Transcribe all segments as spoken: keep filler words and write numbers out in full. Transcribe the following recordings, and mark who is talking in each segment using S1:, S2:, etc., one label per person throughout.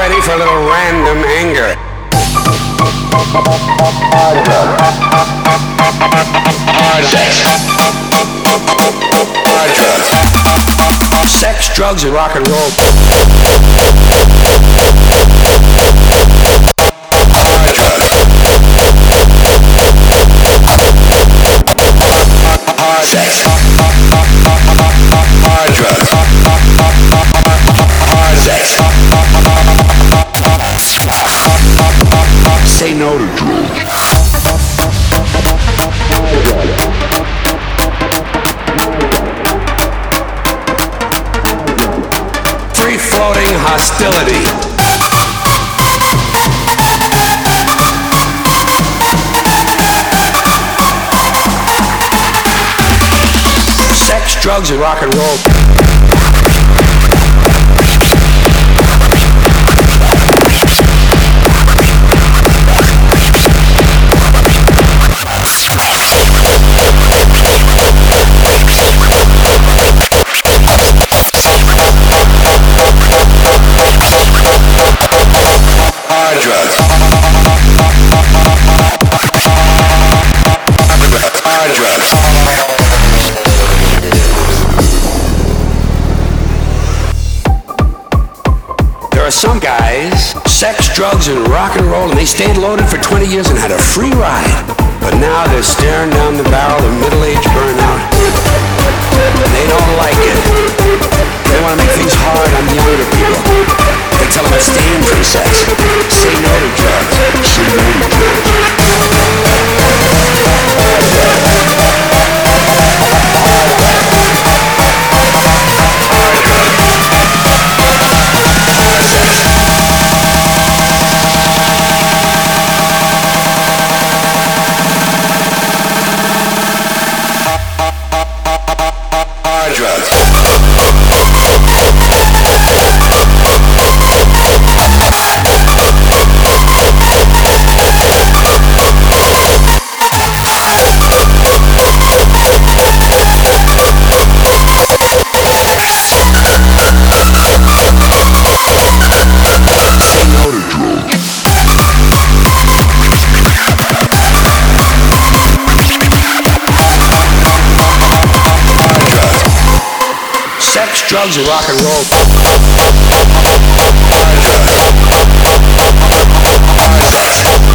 S1: ready for a little random anger.
S2: Hard drugs. Hard sex. Hard drugs.
S1: Sex, drugs, and rock and roll.
S2: Hard drugs. Hard sex. Hard drugs. Hard sex.
S1: Say no to drugs. Free-floating hostility. Sex, drugs, and rock and roll.
S2: Hard drugs. Hard drugs.
S1: There are some guys, sex, drugs, and rock and roll, and they stayed loaded for twenty years and had a free ride. But now they're staring down the barrel of middle-age burnout. And they don't like it. They want to make things hard on the younger people. They tell them abstain from sex. Say no to drugs. Say no to drugs.
S2: Hard drugs.
S1: Say no to drugs. Sex, drugs, and rock and roll.
S2: Hard drugs. Hard sex.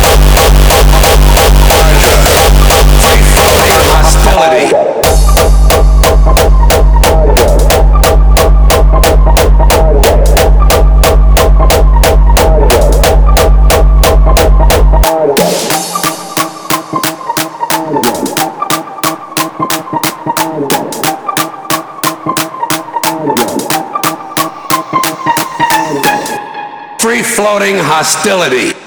S2: Hard drugs.
S1: Free-floating hostility. Free-floating hostility.